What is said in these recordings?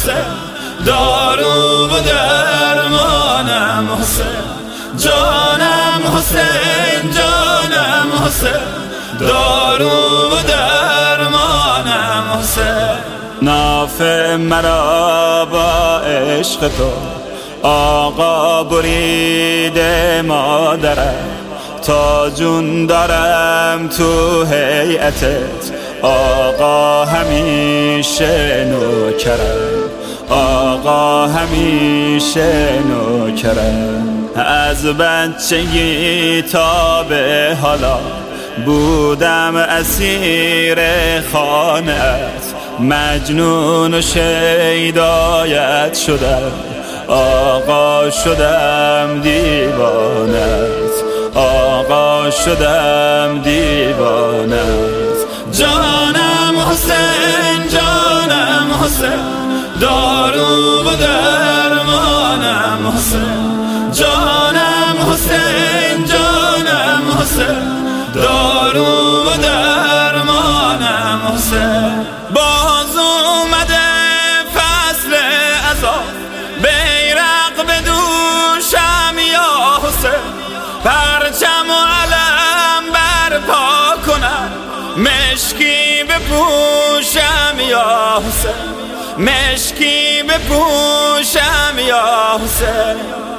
حسین، دارو و درمانم حسین، جانم حسین، جانم حسین، دارو و درمانم حسین. ناف مرا با عشق تو آقا بریده مادرم، تا جون دارم تو هیئتت آقا همیشه نوکرم، آقا همیشه نوکرم. از بچگی تا به حالا بودم اسیر خانه‌ات، مجنون و شیدایت شدم، آقا شدم دیوانت، آقا شدم دیوانت. جانم حسین، جانم حسین، دارو و درمانم حسین، جانم حسین، جانم حسین، دارو و درمانم حسین. باز اومده فصل عذاب، بیرق به دوشم یا حسین، پرچم و علم برپا کنم، مشکی بپوشم یا حسین، مشکی بپوشم یا حسین.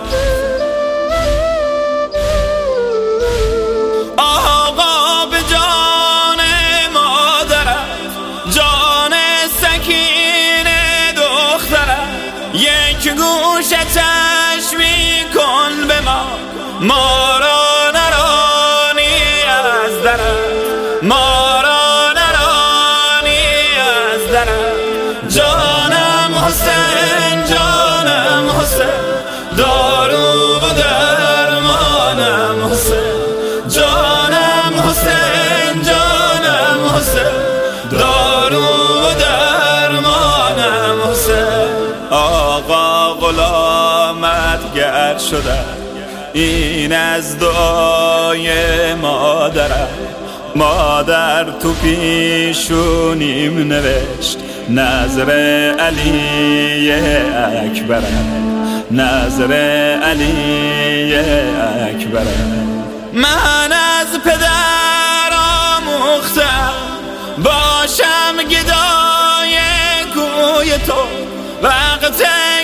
آقا به جان مادرت، جان سکین دخترت، یک گوش چشمی کن به ما را نرانی از درت، ما را نرانی از درت. جانم حسین، جانم حسین، دارو و درمانم حسین، جانم حسین، جانم حسین، دارو و درمانم حسین. آقا غلامت گر شدم، این از دعای مادرم، مادر تو پیشونیم نوشت نظر علی اکبرم، نظر علی اکبرم. من از پدر آموختم باشم گدای کوی تو، وقت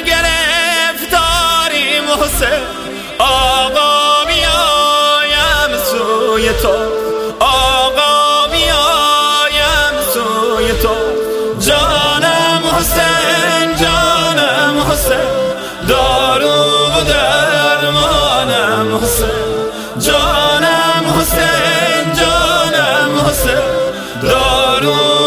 گرفتاریم حسین، آقا میایم سوی تو، آقا میایم سوی تو. جانم حسین، جانم حسین، دارو و درمانم حسین، جانم حسین، جانم حسین، دارو